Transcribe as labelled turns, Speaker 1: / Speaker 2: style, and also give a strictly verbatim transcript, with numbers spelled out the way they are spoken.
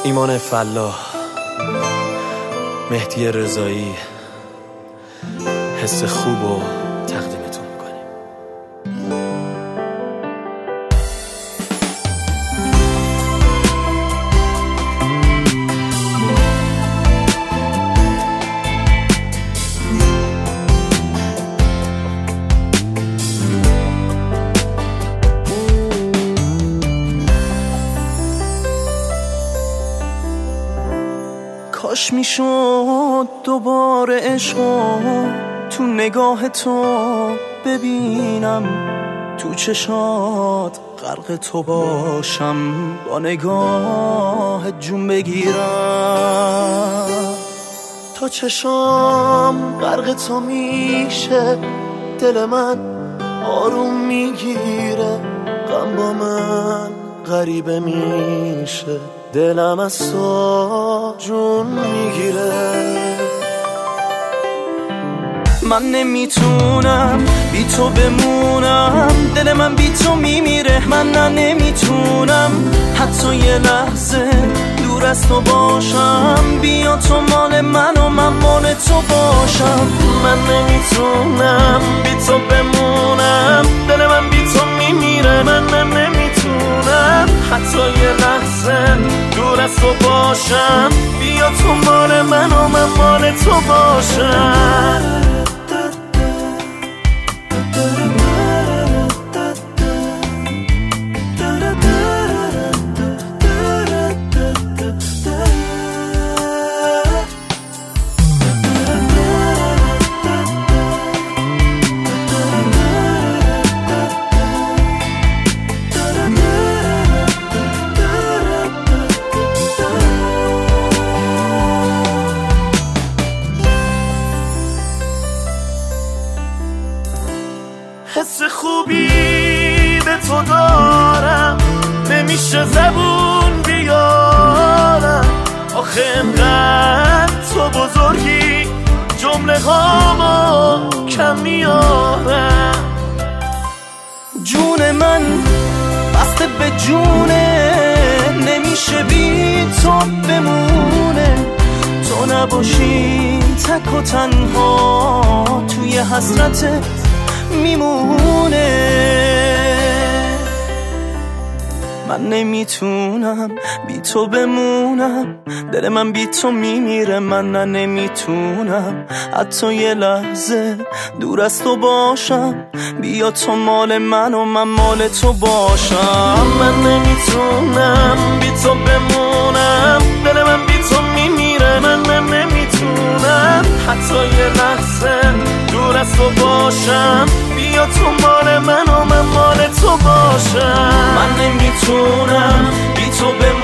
Speaker 1: ایمان فلاح، مهدی رضایی، حس خوب و تقدیمتون میکنیم.
Speaker 2: کاش میشد دوباره عشقو تو نگاه تو ببینم، تو چشات غرق تو باشم، با نگاه جون بگیرم. تا چشام غرق تو میشه، دل من آروم میگیره، غم با من غریبه میشه، دلم از تو جون میگیره. من نمیتونم بی تو بمونم، دل من بی تو میمیره، من نه نمیتونم حتی یه لحظه دور از تو باشم. بیا تو مال من و من مال تو باشم. من نمیتونم بی تو بمونم، دل من بی تو میمیره، من نه نمیتونم حتی یه لحظه دور از تو باشم. بیا تو مال من و من مال تو باشم. حس خوبی به تو دارم، نمیشه زبون بیارم. آخه انقدر تو بزرگی، جمله هامو کم میارم. جون من بسته به جونه، نمیشه بی تو بمونه. تو نباشی تک و تنها توی حسرتت میمونه. من نمیتونم بی تو بمونم، دل من بی تو میمیره، من نه نمیتونم حتی یه لحظه دور از تو باشم. بیا تو مال من و من مال تو باشم. من نمیتونم بی تو بمونم، دل من بی تو میمیره، من نه نمیتونم حتی یه لحظه دور از تو باشم. بیا تو مال من و من مال تو باشم. من نمیتونم بی تو بمونم،